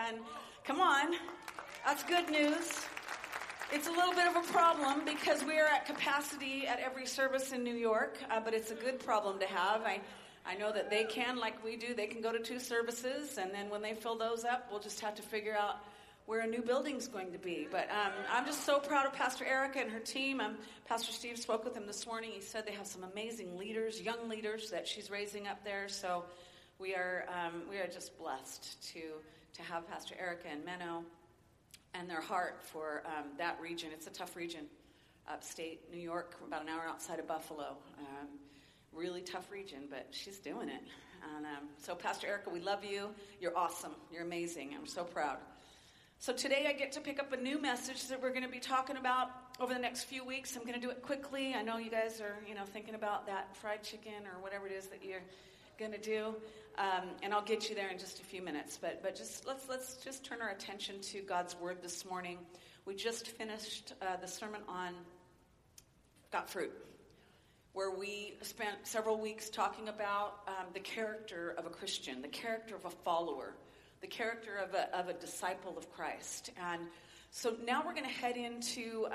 And come on, that's good news. It's a little bit of a problem because we are at capacity at every service in New York, but it's a good problem to have. I know that they can, like we do, they can go to 2 services, and then when they fill those up, we'll just have to figure out where a new building's going to be. But I'm just so proud of Pastor Erica and her team. Pastor Steve spoke with them this morning. He said they have some amazing leaders, young leaders that she's raising up there. So we are just blessed to have Pastor Erica and Menno and their heart for that region. It's a tough region, upstate New York, about an hour outside of Buffalo. Really tough region, but she's doing it. And so Pastor Erica, we love you. You're awesome. You're amazing. I'm so proud. So today I get to pick up a new message that we're going to be talking about over the next few weeks. I'm going to do it quickly. I know you guys are, thinking about that fried chicken or whatever it is that you're going to do, and I'll get you there in just a few minutes. But just let's just turn our attention to God's Word this morning. We just finished the sermon on Got Fruit, where we spent several weeks talking about the character of a Christian, the character of a follower, the character of a disciple of Christ. And so now we're going to head into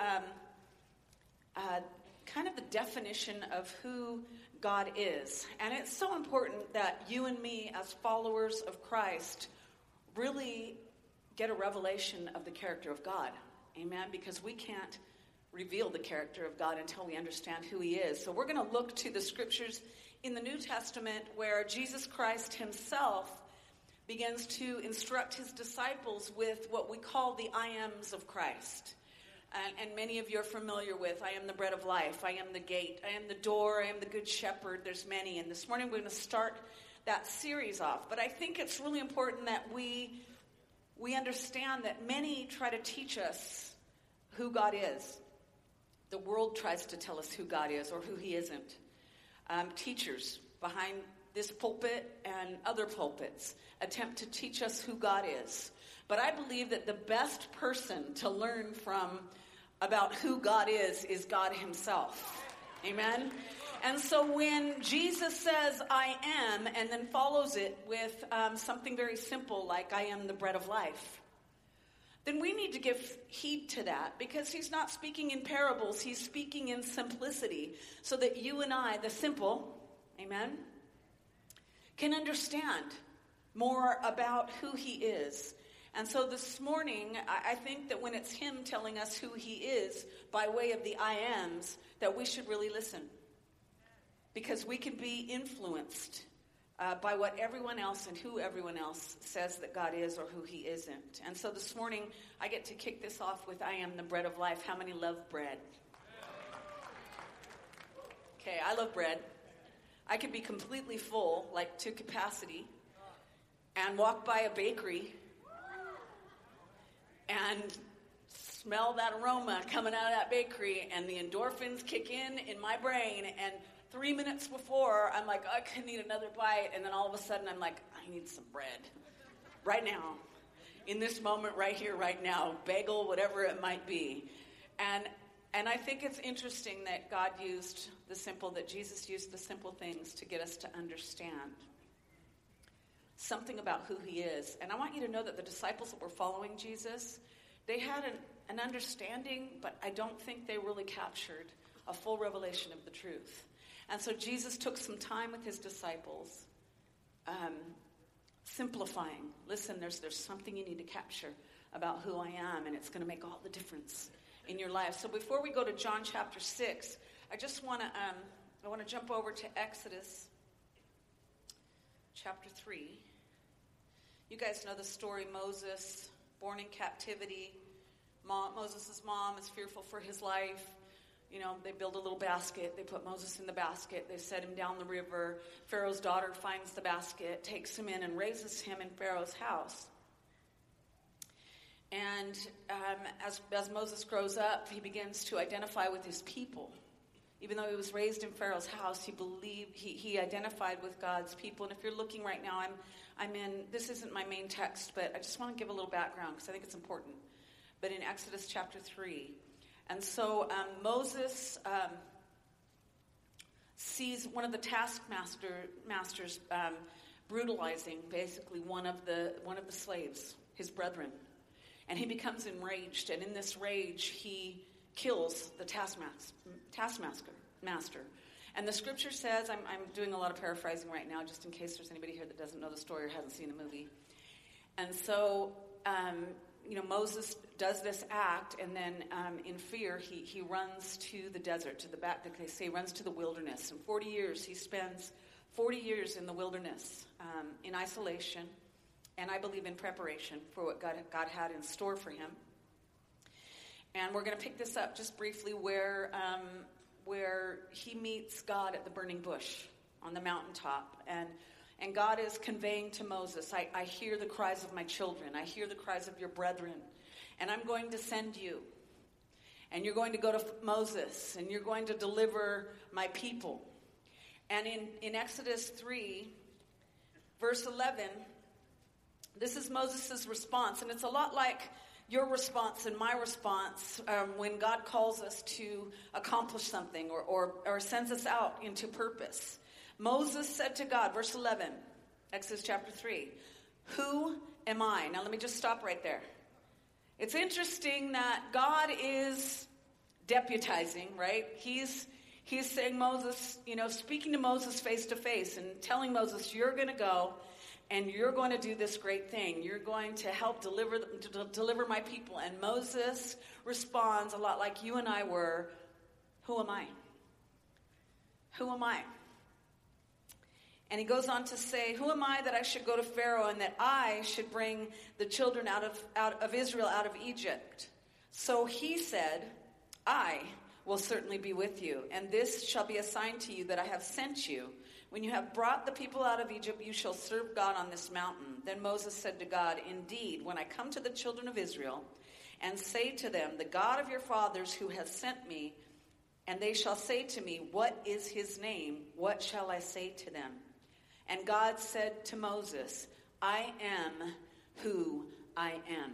kind of the definition of who God is. And it's so important that you and me as followers of Christ really get a revelation of the character of God. Amen? Because we can't reveal the character of God until we understand who he is. So we're going to look to the scriptures in the New Testament where Jesus Christ himself begins to instruct his disciples with what we call the I ams of Christ. And many of you are familiar with, I am the bread of life, I am the gate, I am the door, I am the good shepherd. There's many. And this morning we're going to start that series off. But I think it's really important that we understand that many try to teach us who God is. The world tries to tell us who God is or who he isn't. Teachers behind this pulpit and other pulpits attempt to teach us who God is. But I believe that the best person to learn from about who God is God himself. Amen? And so when Jesus says, I am, and then follows it with something very simple like, I am the bread of life, then we need to give heed to that, because he's not speaking in parables. He's speaking in simplicity so that you and I, the simple, amen, can understand more about who he is. And so this morning, I think that when it's him telling us who he is by way of the I ams, that we should really listen. Because we can be influenced by what everyone else and who everyone else says that God is or who he isn't. And so this morning, I get to kick this off with I am the bread of life. How many love bread? Okay, I love bread. I could be completely full, like to capacity, and walk by a bakery and smell that aroma coming out of that bakery, and the endorphins kick in my brain, and 3 minutes before, I'm like, I could need another bite, and then all of a sudden, I'm like, I need some bread. Right now. In this moment, right here, right now. Bagel, whatever it might be. And I think it's interesting that God used that Jesus used the simple things to get us to understand something about who he is. And I want you to know that the disciples that were following Jesus, they had an understanding, but I don't think they really captured a full revelation of the truth. And so Jesus took some time with his disciples, simplifying. Listen, there's something you need to capture about who I am, and it's going to make all the difference in your life. So before we go to John chapter 6, I just want to jump over to Exodus chapter 3. You guys know the story. Moses, born in captivity. Moses' mom is fearful for his life. They build a little basket. They put Moses in the basket. They set him down the river. Pharaoh's daughter finds the basket, takes him in, and raises him in Pharaoh's house. And as Moses grows up, he begins to identify with his people. Even though he was raised in Pharaoh's house, he identified with God's people. And if you're looking right now, I'm in, this isn't my main text, but I just want to give a little background because I think it's important. But in Exodus chapter 3, and so Moses sees one of the taskmasters brutalizing basically one of the slaves, his brethren. And he becomes enraged, and in this rage, he kills the taskmaster. And the scripture says, I'm doing a lot of paraphrasing right now, just in case there's anybody here that doesn't know the story or hasn't seen the movie. And so, Moses does this act, and then in fear, he runs to the desert, to the back, they say, runs to the wilderness. And 40 years, he spends 40 years in the wilderness, in isolation, and I believe in preparation for what God had in store for him. And we're going to pick this up just briefly where he meets God at the burning bush on the mountaintop. And God is conveying to Moses, I hear the cries of my children. I hear the cries of your brethren. And I'm going to send you. And you're going to go to Moses. And you're going to deliver my people. And in Exodus 3, verse 11, this is Moses' response. And it's a lot like your response and my response when God calls us to accomplish something or sends us out into purpose. Moses said to God, verse 11, Exodus chapter 3, who am I? Now let me just stop right there. It's interesting that God is deputizing, right? He's saying Moses, speaking to Moses face to face and telling Moses, you're going to go and you're going to do this great thing. You're going to help deliver my people. And Moses responds a lot like you and I were, who am I? Who am I? And he goes on to say, who am I that I should go to Pharaoh and that I should bring the children out of Israel out of Egypt? So he said, I will certainly be with you, and this shall be a sign to you that I have sent you. When you have brought the people out of Egypt, you shall serve God on this mountain. Then Moses said to God, indeed, when I come to the children of Israel and say to them, the God of your fathers who has sent me, and they shall say to me, what is his name? What shall I say to them? And God said to Moses, I am who I am.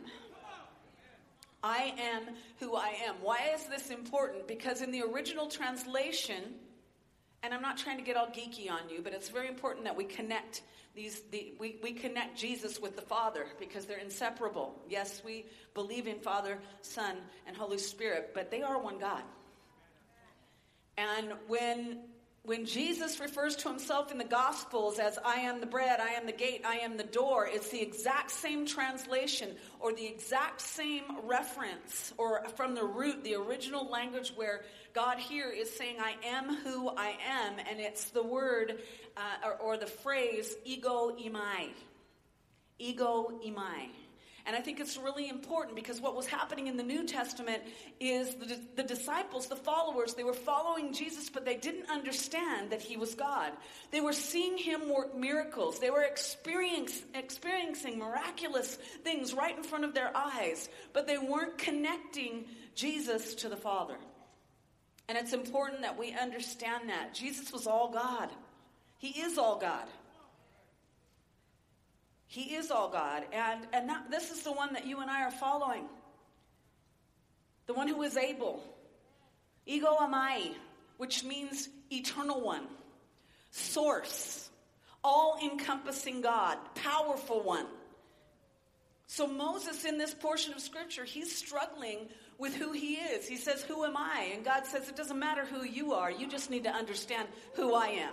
I am who I am. Why is this important? Because in the original translation, and I'm not trying to get all geeky on you, but it's very important that we connect we connect Jesus with the Father because they're inseparable. Yes, we believe in Father, Son, and Holy Spirit, but they are one God. And when Jesus refers to himself in the Gospels as I am the bread, I am the gate, I am the door, it's the exact same translation or the exact same reference or from the root, the original language where God here is saying I am who I am, and it's the word or the phrase ego eimi. Ego eimi. And I think it's really important because what was happening in the New Testament is the disciples, the followers, they were following Jesus, but they didn't understand that he was God. They were seeing him work miracles. They were experiencing miraculous things right in front of their eyes, but they weren't connecting Jesus to the Father. And it's important that we understand that. Jesus was all God. He is all God. He is all God, and this is the one that you and I are following. The one who is able. Ego eimi, which means eternal one. Source. All-encompassing God. Powerful one. So Moses, in this portion of Scripture, he's struggling with who he is. He says, who am I? And God says, it doesn't matter who you are. You just need to understand who I am.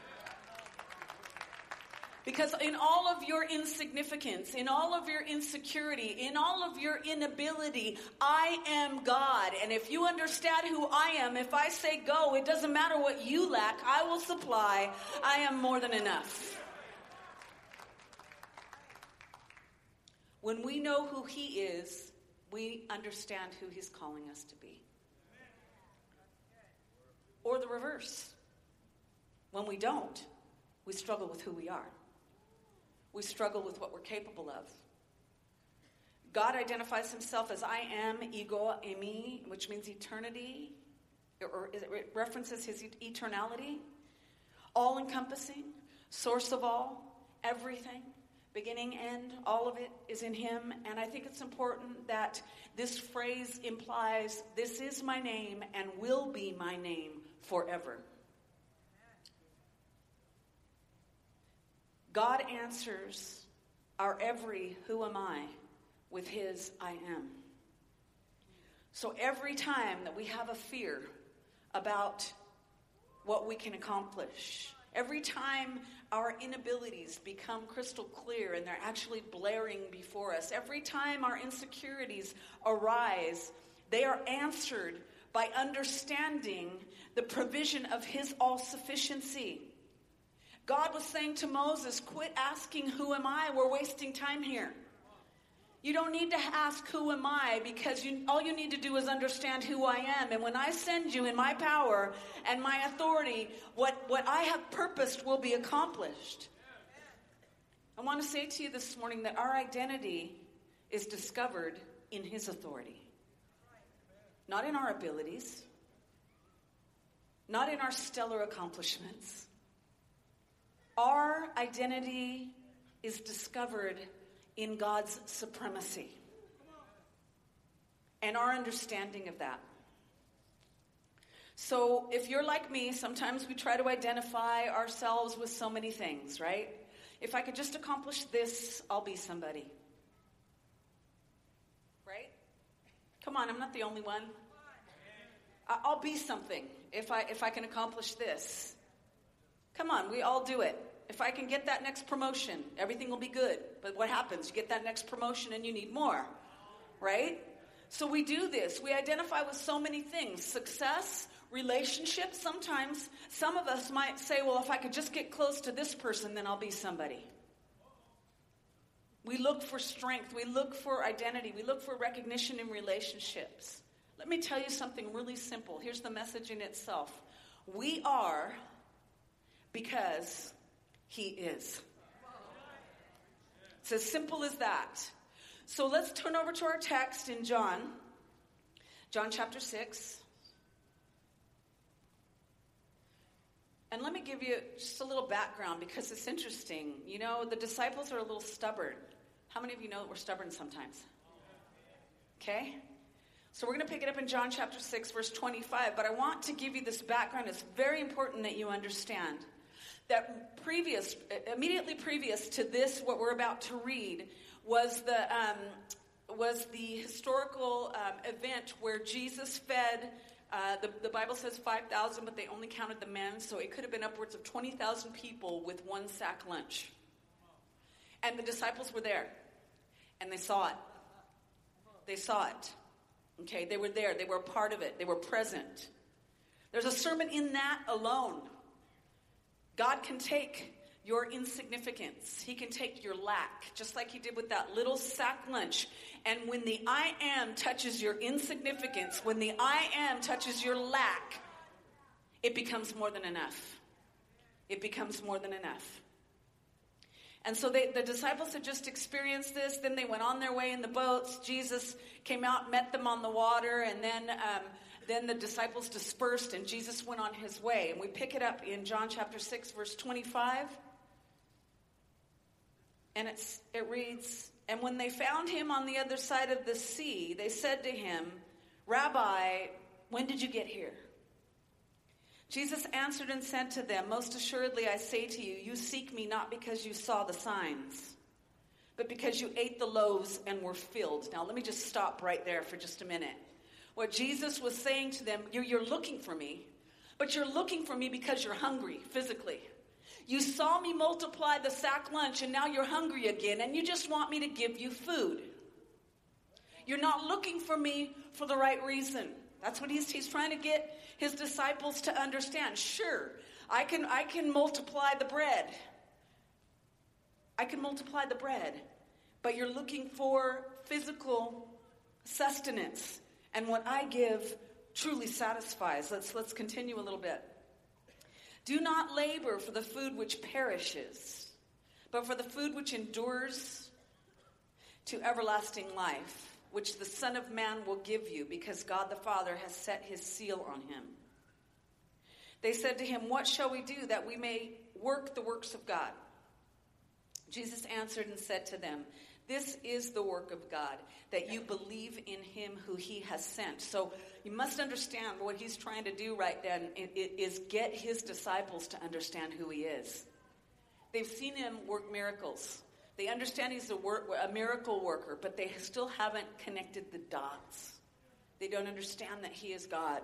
Because in all of your insignificance, in all of your insecurity, in all of your inability, I am God. And if you understand who I am, if I say go, it doesn't matter what you lack, I will supply. I am more than enough. When we know who he is, we understand who he's calling us to be. Or the reverse. When we don't, we struggle with who we are. We struggle with what we're capable of. God identifies himself as I am, ego eimi, which means eternity, or it references his eternality, all-encompassing, source of all, everything, beginning, end, all of it is in him. And I think it's important that this phrase implies this is my name and will be my name forever. God answers our every who am I with his I am. So every time that we have a fear about what we can accomplish, every time our inabilities become crystal clear and they're actually blaring before us, every time our insecurities arise, they are answered by understanding the provision of his all-sufficiency. God was saying to Moses, quit asking, who am I? We're wasting time here. You don't need to ask, who am I? Because all you need to do is understand who I am. And when I send you in my power and my authority, what I have purposed will be accomplished. I want to say to you this morning that our identity is discovered in his authority. Not in our abilities. Not in our stellar accomplishments. Our identity is discovered in God's supremacy and our understanding of that. So if you're like me, sometimes we try to identify ourselves with so many things, right? If I could just accomplish this, I'll be somebody. Right? Come on, I'm not the only one. I'll be something if I can accomplish this. Come on, we all do it. If I can get that next promotion, everything will be good. But what happens? You get that next promotion and you need more, right? So we do this. We identify with so many things. Success, relationships. Sometimes some of us might say, well, if I could just get close to this person, then I'll be somebody. We look for strength. We look for identity. We look for recognition in relationships. Let me tell you something really simple. Here's the message in itself. We are because he is. It's as simple as that. So let's turn over to our text in John chapter 6. And let me give you just a little background because it's interesting. You know, the disciples are a little stubborn. How many of you know that we're stubborn sometimes? Okay? So we're going to pick it up in John chapter 6, verse 25. But I want to give you this background. It's very important that you understand that immediately previous to this, what we're about to read, was the historical event where Jesus fed, the Bible says 5,000, but they only counted the men, so it could have been upwards of 20,000 people with one sack lunch. And the disciples were there, and they saw it. They saw it. Okay, they were there. They were a part of it. They were present. There's a sermon in that alone. God can take your insignificance. He can take your lack, just like he did with that little sack lunch. And when the I am touches your insignificance, when the I am touches your lack, it becomes more than enough. It becomes more than enough. And so the disciples had just experienced this. Then they went on their way in the boats. Jesus came out, met them on the water, and then the disciples dispersed and Jesus went on his way. And we pick it up in John chapter 6, verse 25. And it reads, and when they found him on the other side of the sea, they said to him, Rabbi, when did you get here? Jesus answered and said to them, most assuredly I say to you, you seek me not because you saw the signs, but because you ate the loaves and were filled. Now let me just stop right there for just a minute. What Jesus was saying to them, you're looking for me, but you're looking for me because you're hungry physically. You saw me multiply the sack lunch and now you're hungry again and you just want me to give you food. You're not looking for me for the right reason. That's what he's trying to get his disciples to understand. Sure, I can multiply the bread. I can multiply the bread, but you're looking for physical sustenance. And what I give truly satisfies. Let's continue a little bit. Do not labor for the food which perishes, but for the food which endures to everlasting life, which the Son of Man will give you, because God the Father has set his seal on him. They said to him, what shall we do that we may work the works of God? Jesus answered and said to them, this is the work of God, that you believe in him who he has sent. So you must understand what he's trying to do right then is get his disciples to understand who he is. They've seen him work miracles. They understand he's a miracle worker, but they still haven't connected the dots. They don't understand that he is God.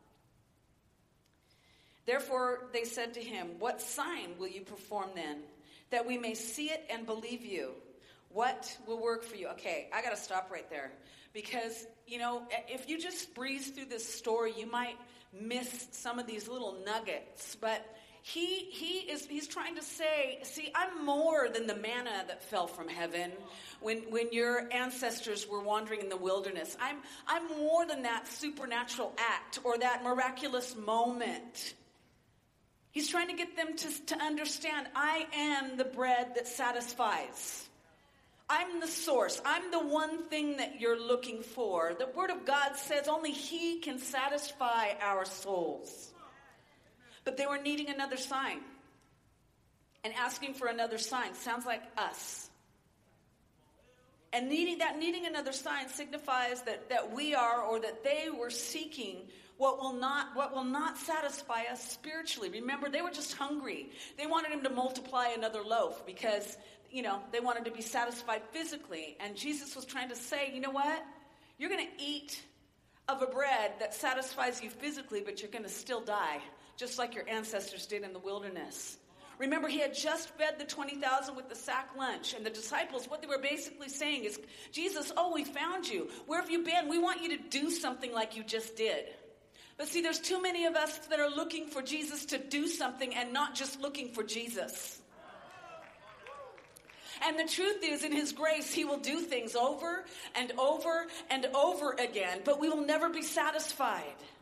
Therefore, they said to him, "What sign will you perform then, that we may see it and believe you? What will work for you?" Okay, I got to stop right there. Because, if you just breeze through this story, you might miss some of these little nuggets. But he's trying to say, see, I'm more than the manna that fell from heaven when your ancestors were wandering in the wilderness. I'm more than that supernatural act or that miraculous moment. He's trying to get them to understand, I am the bread that satisfies. I'm the source. I'm the one thing that you're looking for. The Word of God says only He can satisfy our souls. But they were needing another sign. And asking for another sign sounds like us. And needing another sign signifies that we are, or that they were seeking what will not satisfy us spiritually. Remember, they were just hungry. They wanted him to multiply another loaf because, they wanted to be satisfied physically. And Jesus was trying to say, you know what? You're going to eat of a bread that satisfies you physically, but you're going to still die, just like your ancestors did in the wilderness. Remember, he had just fed the 20,000 with the sack lunch. And the disciples, what they were basically saying is, Jesus, we found you. Where have you been? We want you to do something like you just did. But see, there's too many of us that are looking for Jesus to do something and not just looking for Jesus. And the truth is, in His grace, He will do things over and over and over again, but we will never be satisfied.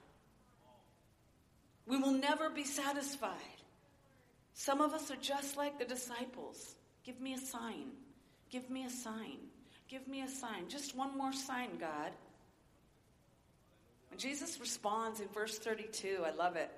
We will never be satisfied. Some of us are just like the disciples. Give me a sign. Give me a sign. Give me a sign. Just one more sign, God. And Jesus responds in verse 32. I love it.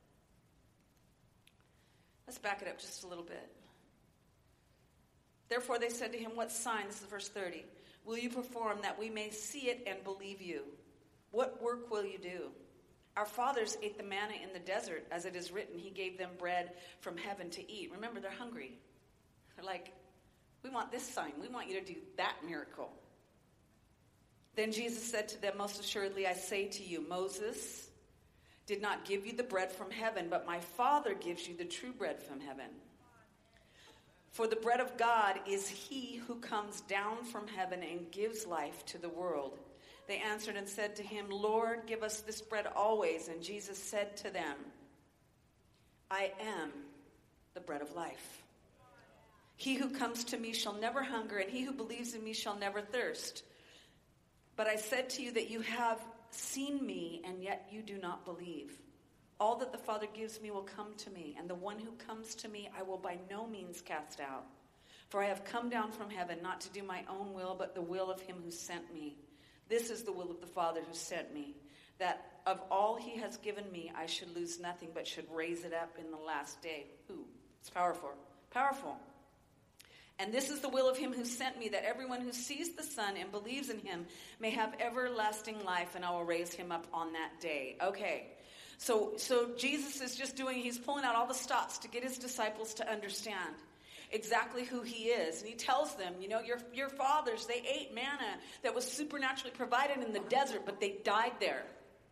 Let's back it up just a little bit. Therefore they said to him, "What sign," this is verse 30, "will you perform that we may see it and believe you? What work will you do? Our fathers ate the manna in the desert, as it is written, He gave them bread from heaven to eat." Remember, they're hungry. They're like, we want this sign. We want you to do that miracle. Then Jesus said to them, "Most assuredly I say to you, Moses did not give you the bread from heaven, but my Father gives you the true bread from heaven. For the bread of God is He who comes down from heaven and gives life to the world." They answered and said to him, "Lord, give us this bread always." And Jesus said to them, "I am the bread of life. He who comes to me shall never hunger, and he who believes in me shall never thirst. But I said to you that you have seen me, and yet you do not believe. All that the Father gives me will come to me, and the one who comes to me I will by no means cast out. For I have come down from heaven not to do my own will, but the will of Him who sent me. This is the will of the Father who sent me, that of all He has given me I should lose nothing, but should raise it up in the last day." Ooh, it's powerful. Powerful. "And this is the will of Him who sent me, that everyone who sees the Son and believes in Him may have everlasting life, and I will raise him up on that day." Okay, so Jesus is he's pulling out all the stops to get His disciples to understand exactly who He is. And He tells them, your fathers, they ate manna that was supernaturally provided in the desert, but they died there.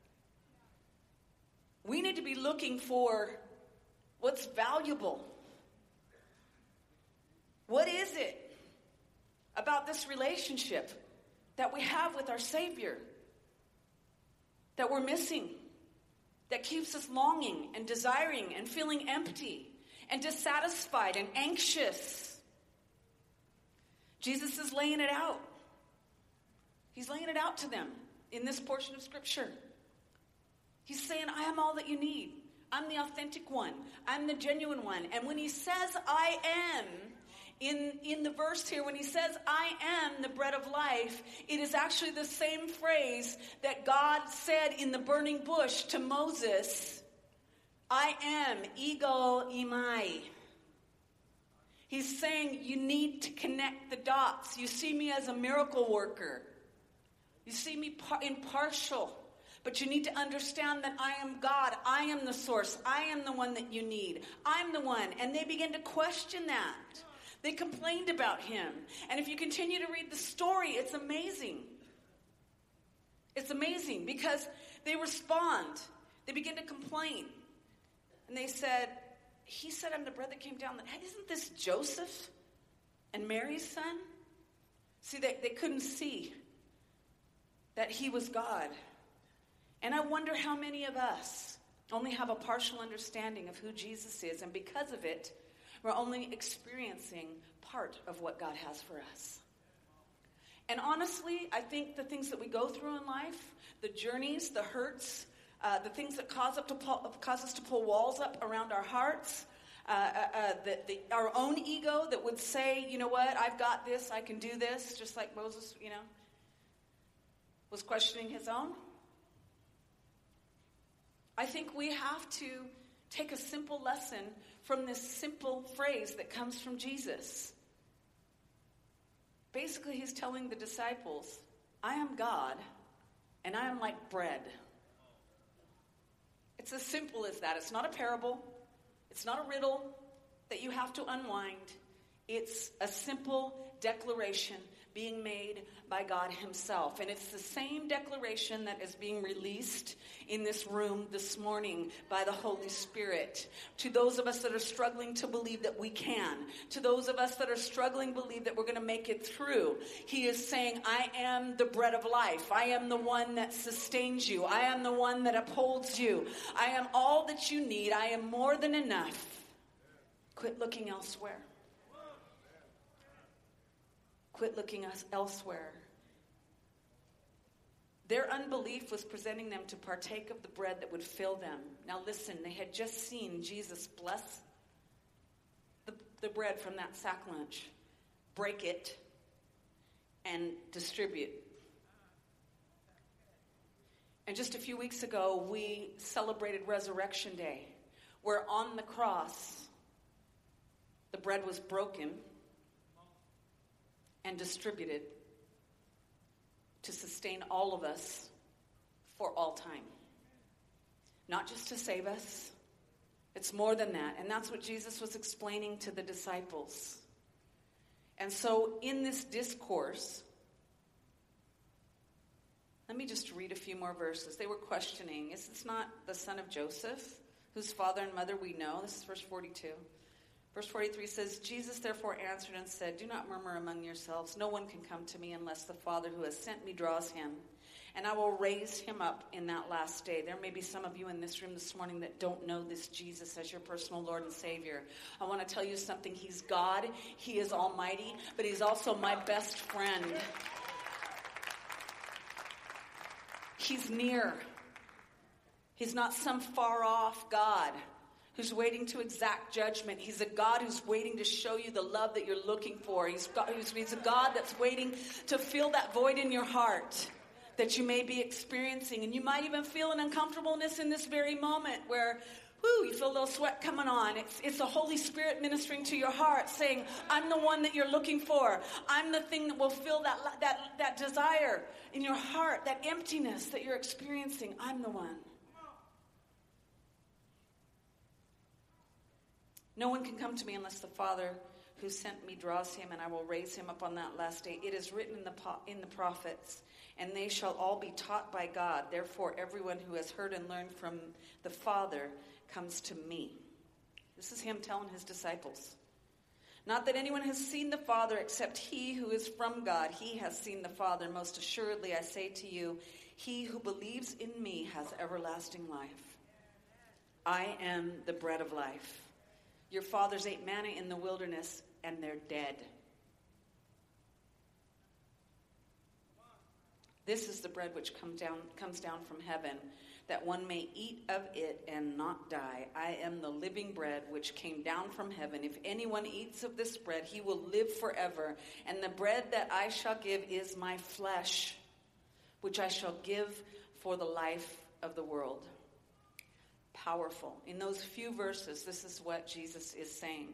We need to be looking for what's valuable. What is it about this relationship that we have with our Savior that we're missing, that keeps us longing and desiring and feeling empty and dissatisfied and anxious? Jesus is laying it out. He's laying it out to them in this portion of Scripture. He's saying, I am all that you need. I'm the authentic one. I'm the genuine one. And when He says, I am, in the verse here, when He says, I am the bread of life, it is actually the same phrase that God said in the burning bush to Moses, I am, ego imai. He's saying you need to connect the dots. You see me as a miracle worker. You see me impartial. But you need to understand that I am God. I am the source. I am the one that you need. I'm the one. And they begin to question that. They complained about him. And if you continue to read the story, it's amazing. It's amazing because they respond. They begin to complain. And they said, he said, I'm the bread that came down. Isn't this Joseph and Mary's son? See, they couldn't see that he was God. And I wonder how many of us only have a partial understanding of who Jesus is. And because of it, we're only experiencing part of what God has for us. And honestly, I think the things that we go through in life, the journeys, the hurts, the things that cause us to pull walls up around our hearts, our own ego that would say, you know what, I've got this, I can do this, just like Moses, was questioning his own. I think we have to take a simple lesson from this simple phrase that comes from Jesus. Basically, he's telling the disciples, I am God, and I am like bread. It's as simple as that. It's not a parable. It's not a riddle that you have to unwind. It's a simple declaration being made by God himself. And it's the same declaration that is being released in this room this morning by the Holy Spirit. To those of us that are struggling to believe that we can. To those of us that are struggling to believe that we're going to make it through. He is saying, I am the bread of life. I am the one that sustains you. I am the one that upholds you. I am all that you need. I am more than enough. Quit looking elsewhere. Quit looking elsewhere. Their unbelief was presenting them to partake of the bread that would fill them. Now listen, they had just seen Jesus bless the bread from that sack lunch, break it, and distribute. And just a few weeks ago, we celebrated Resurrection Day, where on the cross, the bread was broken and distributed to sustain all of us for all time. Not just to save us. It's more than that. And that's what Jesus was explaining to the disciples. And so in this discourse, let me just read a few more verses. They were questioning, is this not the son of Joseph, whose father and mother we know? This is verse 42. Verse 43 says, Jesus therefore answered and said, do not murmur among yourselves. No one can come to me unless the Father who has sent me draws him. And I will raise him up in that last day. There may be some of you in this room this morning that don't know this Jesus as your personal Lord and Savior. I want to tell you something. He's God. He is almighty. But he's also my best friend. He's near. He's not some far off God who's waiting to exact judgment. He's a God who's waiting to show you the love that you're looking for. He's a God that's waiting to fill that void in your heart that you may be experiencing. And you might even feel an uncomfortableness in this very moment where, you feel a little sweat coming on. It's the Holy Spirit ministering to your heart, saying, I'm the one that you're looking for. I'm the thing that will fill that desire in your heart, that emptiness that you're experiencing. I'm the one. No one can come to me unless the Father who sent me draws him, and I will raise him up on that last day. It is written in the prophets, and they shall all be taught by God. Therefore, everyone who has heard and learned from the Father comes to me. This is him telling his disciples. Not that anyone has seen the Father except he who is from God. He has seen the Father. Most assuredly, I say to you, he who believes in me has everlasting life. I am the bread of life. Your fathers ate manna in the wilderness, and they're dead. This is the bread which comes down from heaven, that one may eat of it and not die. I am the living bread which came down from heaven. If anyone eats of this bread, he will live forever. And the bread that I shall give is my flesh, which I shall give for the life of the world. Powerful. In those few verses, this is what Jesus is saying.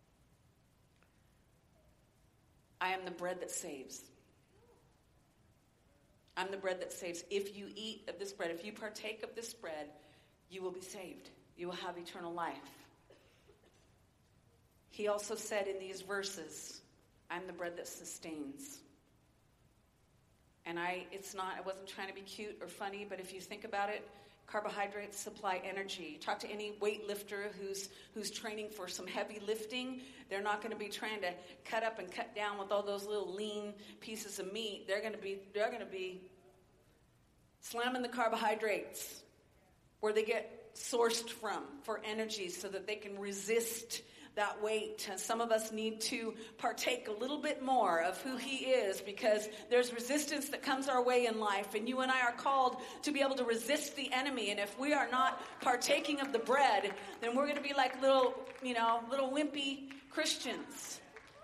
I am the bread that saves. I'm the bread that saves. If you eat of this bread, if you partake of this bread, you will be saved. You will have eternal life. He also said in these verses, I'm the bread that sustains. And I wasn't trying to be cute or funny, but if you think about it, carbohydrates supply energy. Talk to any weightlifter who's training for some heavy lifting. They're not going to be trying to cut up and cut down with all those little lean pieces of meat. They're going to be slamming the carbohydrates where they get sourced from for energy so that they can resist that weight. And some of us need to partake a little bit more of who he is, because there's resistance that comes our way in life, and you and I are called to be able to resist the enemy. And if we are not partaking of the bread, then we're going to be like little wimpy Christians.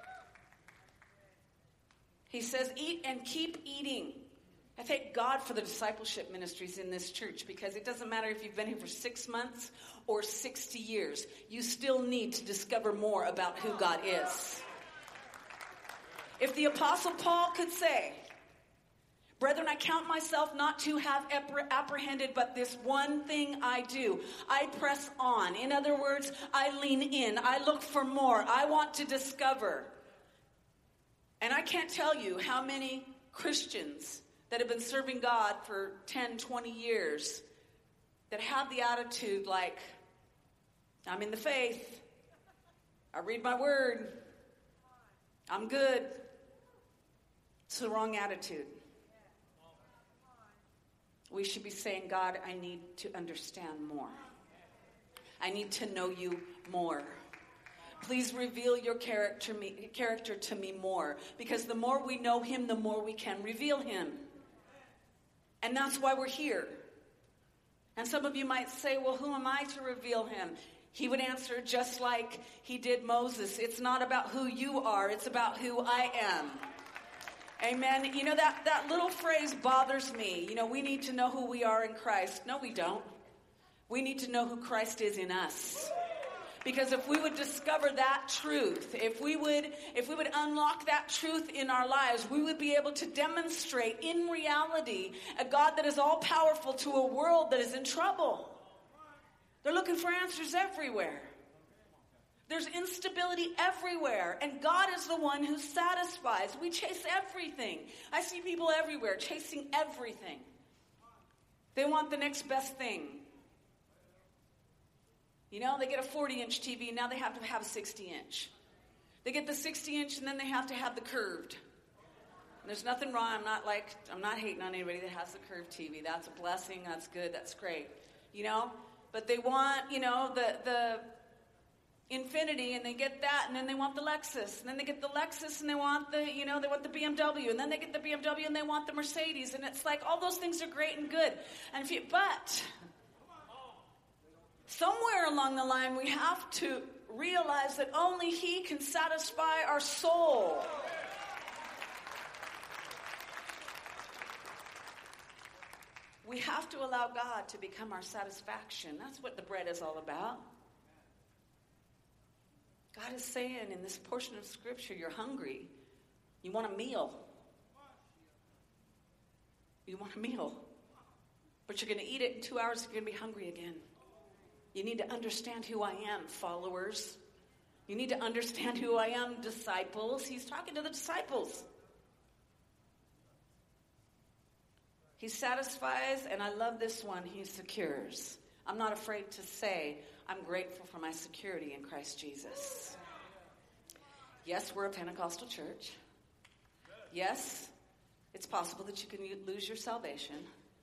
He says, eat and keep eating. I thank God for the discipleship ministries in this church, because it doesn't matter if you've been here for 6 months or 60 years. You still need to discover more about who God is. If the Apostle Paul could say, brethren, I count myself not to have apprehended, but this one thing I do. I press on. In other words, I lean in. I look for more. I want to discover. And I can't tell you how many Christians that have been serving God for 10, 20 years that have the attitude like, I'm in the faith, I read my word, I'm good. It's the wrong attitude. We should be saying, God, I need to understand more. I need to know you more. Please reveal your character to me more, because the more we know him, the more we can reveal him. And that's why we're here. And some of you might say, well, who am I to reveal him? He would answer just like he did Moses. It's not about who you are. It's about who I am. Amen. You know, that little phrase bothers me. You know, we need to know who we are in Christ. No, we don't. We need to know who Christ is in us. Because if we would discover that truth, if we would unlock that truth in our lives, we would be able to demonstrate in reality a God that is all powerful to a world that is in trouble. They're looking for answers everywhere. There's instability everywhere, and God is the one who satisfies. We chase everything. I see people everywhere chasing everything. They want the next best thing. You know, they get a 40-inch TV, and now they have to have a 60-inch. They get the 60-inch, and then they have to have the curved. And there's nothing wrong. I'm not hating on anybody that has the curved TV. That's a blessing. That's good. That's great. You know? But they want, the Infinity, and they get that, and then they want the Lexus. And then they get the Lexus, and they want the BMW. And then they get the BMW, and they want the Mercedes. And it's like, all those things are great and good. But somewhere along the line, we have to realize that only he can satisfy our soul. We have to allow God to become our satisfaction. That's what the bread is all about. God is saying in this portion of Scripture, you're hungry. You want a meal. You want a meal. But you're going to eat it in 2 hours, you're going to be hungry again. You need to understand who I am, followers. You need to understand who I am, disciples. He's talking to the disciples. He satisfies, and I love this one, he secures. I'm not afraid to say I'm grateful for my security in Christ Jesus. Yes, we're a Pentecostal church. Yes, it's possible that you can lose your salvation.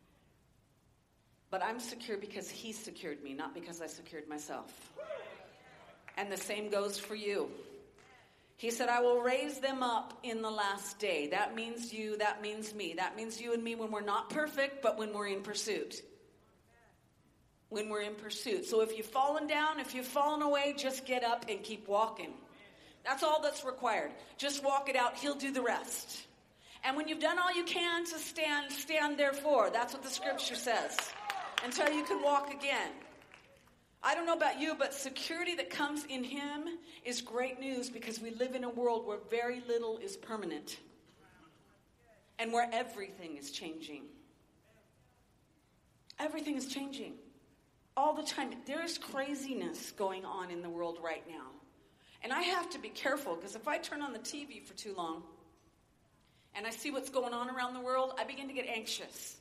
But I'm secure because he secured me, not because I secured myself. And the same goes for you. He said, I will raise them up in the last day. That means you, that means me. That means you and me when we're not perfect, but when we're in pursuit. When we're in pursuit. So if you've fallen down, if you've fallen away, just get up and keep walking. That's all that's required. Just walk it out. He'll do the rest. And when you've done all you can to stand therefore. That's what the scripture says. Until you can walk again. I don't know about you, but security that comes in him is great news, because we live in a world where very little is permanent. And where everything is changing. Everything is changing. All the time. There is craziness going on in the world right now. And I have to be careful, because if I turn on the TV for too long and I see what's going on around the world, I begin to get anxious.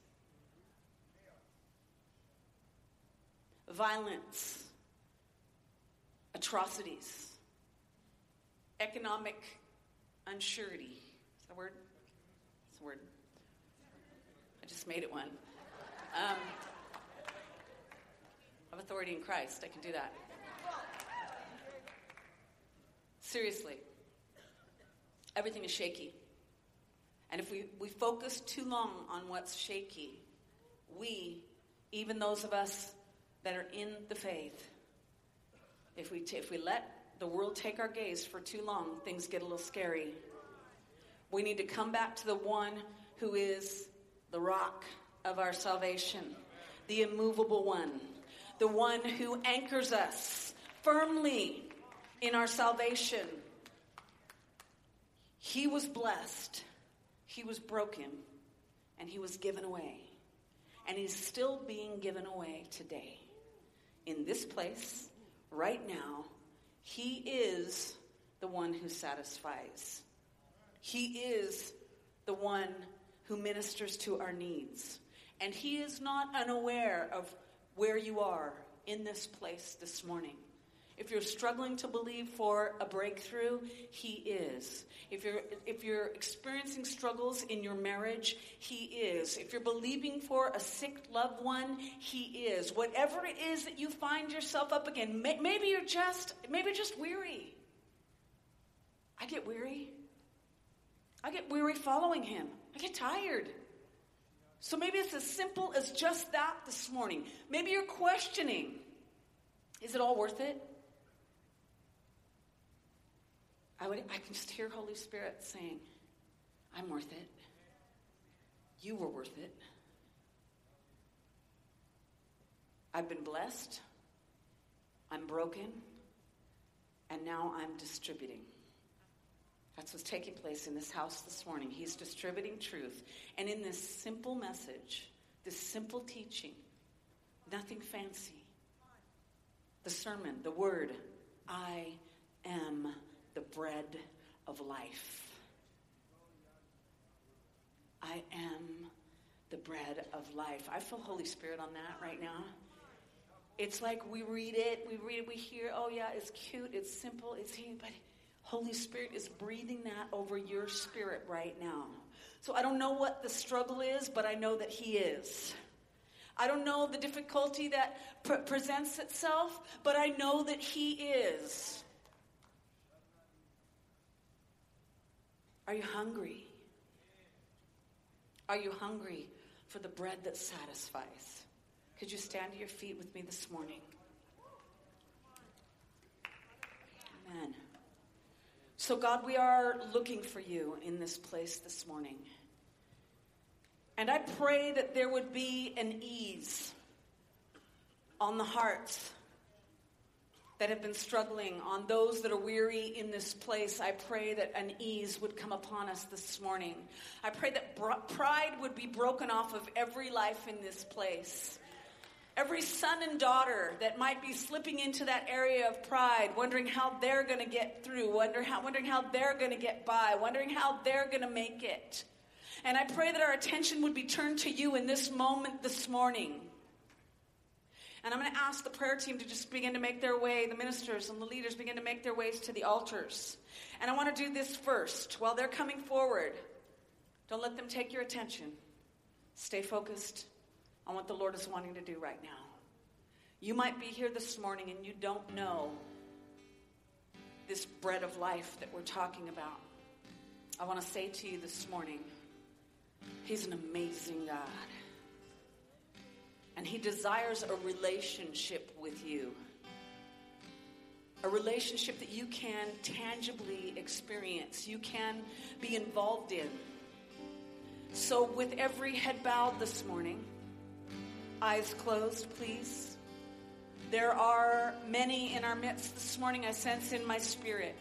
Violence, atrocities, economic unsurety. Is that a word? It's a word. I just made it one. Of authority in Christ. I can do that. Seriously. Everything is shaky. And if we focus too long on what's shaky, even those of us that are in the faith, if we let the world take our gaze for too long, things get a little scary. We need to come back to the one who is the rock of our salvation, the immovable one, the one who anchors us firmly in our salvation. He was blessed, he was broken, and he was given away. And he's still being given away today. In this place, right now, he is the one who satisfies. He is the one who ministers to our needs. And he is not unaware of where you are in this place this morning. If you're struggling to believe for a breakthrough, he is. If you're experiencing struggles in your marriage, he is. If you're believing for a sick loved one, he is. Whatever it is that you find yourself up again, maybe you're just weary. I get weary. I get weary following him. I get tired. So maybe it's as simple as just that this morning. Maybe you're questioning, is it all worth it? I can just hear Holy Spirit saying, I'm worth it. You were worth it. I've been blessed. I'm broken. And now I'm distributing. That's what's taking place in this house this morning. He's distributing truth. And in this simple message, this simple teaching, nothing fancy. The sermon, the word, I am the bread of life. I am the bread of life. I feel Holy Spirit on that right now. It's like we read it, we hear, oh yeah, it's cute, it's simple, it's here, but Holy Spirit is breathing that over your spirit right now. So I don't know what the struggle is, but I know that he is. I don't know the difficulty that presents itself, but I know that he is. Are you hungry? Are you hungry for the bread that satisfies? Could you stand to your feet with me this morning? Amen. So God, we are looking for you in this place this morning. And I pray that there would be an ease on the hearts that have been struggling, on those that are weary in this place. I pray that an ease would come upon us this morning. I pray that pride would be broken off of every life in this place. Every son and daughter that might be slipping into that area of pride, wondering how they're going to get through, wondering how they're going to get by, wondering how they're going to make it. And I pray that our attention would be turned to you in this moment this morning. And I'm going to ask the prayer team to just begin to make their way, the ministers and the leaders begin to make their ways to the altars. And I want to do this first. While they're coming forward, don't let them take your attention. Stay focused on what the Lord is wanting to do right now. You might be here this morning and you don't know this bread of life that we're talking about. I want to say to you this morning, he's an amazing God. And he desires a relationship with you. A relationship that you can tangibly experience. You can be involved in. So with every head bowed this morning, eyes closed, please. There are many in our midst this morning, I sense in my spirit,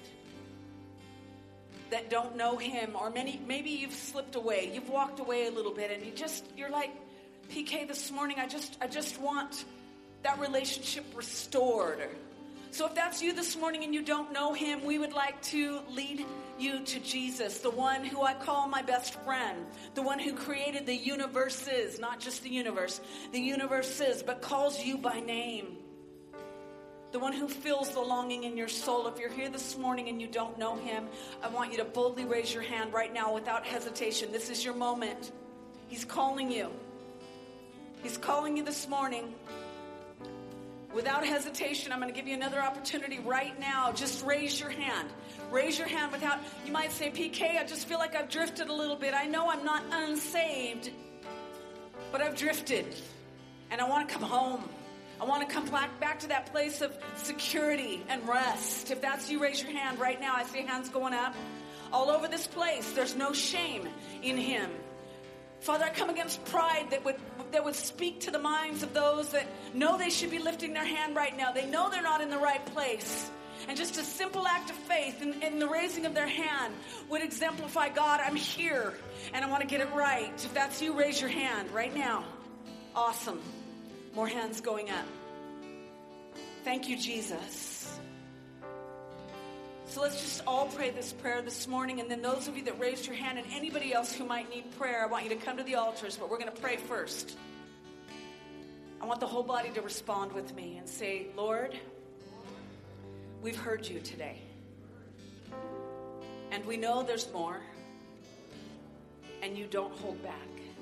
that don't know him. Or maybe you've slipped away. You've walked away a little bit and you're like, PK, this morning, I just want that relationship restored. So if that's you this morning and you don't know him, we would like to lead you to Jesus, the one who I call my best friend, the one who created the universes, not just the universes, but calls you by name. The one who fills the longing in your soul. If you're here this morning and you don't know him, I want you to boldly raise your hand right now without hesitation. This is your moment. He's calling you. He's calling you this morning. Without hesitation, I'm going to give you another opportunity right now. Just raise your hand. Raise your hand without, you might say, PK, I just feel like I've drifted a little bit. I know I'm not unsaved, but I've drifted. And I want to come home. I want to come back to that place of security and rest. If that's you, raise your hand right now. I see hands going up all over this place. There's no shame in him. Father, I come against pride that would speak to the minds of those that know they should be lifting their hand right now. They know they're not in the right place. And just a simple act of faith in the raising of their hand would exemplify, God, I'm here and I want to get it right. If that's you, raise your hand right now. Awesome. More hands going up. Thank you, Jesus. So let's just all pray this prayer this morning. And then those of you that raised your hand and anybody else who might need prayer, I want you to come to the altars, but we're going to pray first. I want the whole body to respond with me and say, Lord, we've heard you today. And we know there's more. And you don't hold back.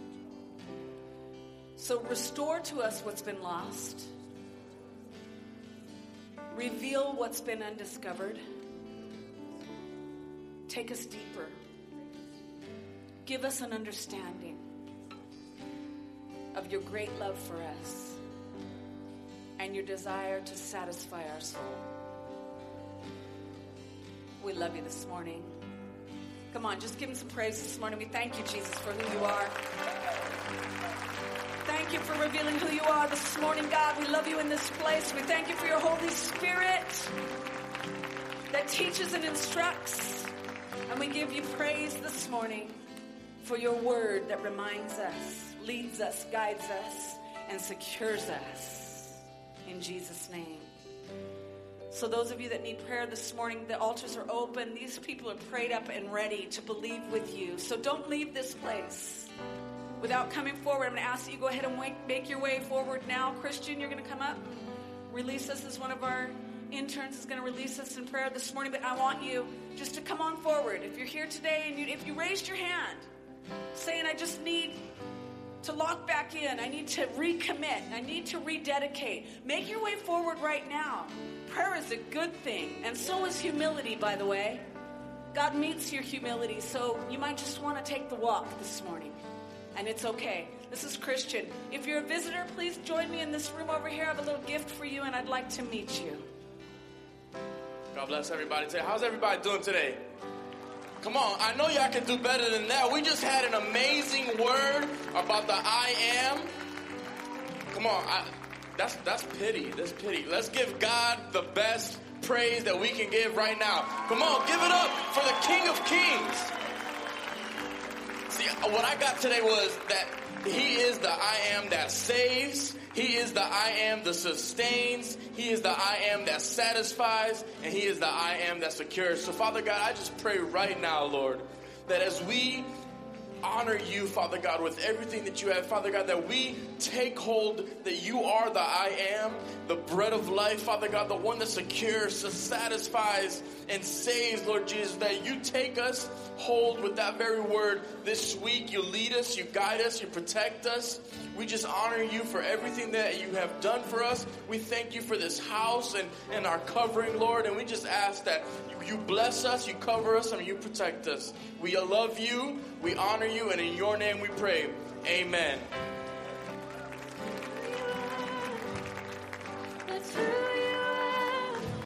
So restore to us what's been lost. Reveal what's been undiscovered. Take us deeper. Give us an understanding of your great love for us and your desire to satisfy our soul. We love you this morning. Come on, just give him some praise this morning. We thank you, Jesus, for who you are. Thank you for revealing who you are this morning, God. We love you in this place. We thank you for your Holy Spirit that teaches and instructs. And we give you praise this morning for your word that reminds us, leads us, guides us, and secures us. In Jesus' name. So those of you that need prayer this morning, the altars are open. These people are prayed up and ready to believe with you. So don't leave this place without coming forward. I'm going to ask that you go ahead and make your way forward now. Christian, you're going to come up. Release us as one of our interns is going to release us in prayer this morning. But I want you just to come on forward. If you're here today and if you raised your hand saying, I just need to lock back in, I need to recommit, I need to rededicate, make your way forward right now. Prayer is a good thing, and so is humility, by the way. God meets your humility, so you might just want to take the walk this morning, and it's okay. This is Christian. If you're a visitor, please join me in this room over here. I have a little gift for you, and I'd like to meet you. God bless everybody today. How's everybody doing today? Come on, I know y'all can do better than that. We just had an amazing word about the I am. Come on, that's pity. That's pity. Let's give God the best praise that we can give right now. Come on, give it up for the King of Kings. See, what I got today was that he is the I am that saves. He is the I am that sustains. He is the I am that satisfies. And he is the I am that secures. So, Father God, I just pray right now, Lord, that as we honor you, Father God, with everything that you have, Father God, that we take hold that you are the I am, the bread of life, Father God, the one that secures, that satisfies, and saves, Lord Jesus, that you take us hold with that very word this week. You lead us, you guide us, you protect us. We just honor you for everything that you have done for us. We thank you for this house and our covering, Lord, and we just ask that you bless us, you cover us, and you protect us. We love you, we honor you, and in your name we pray. Amen.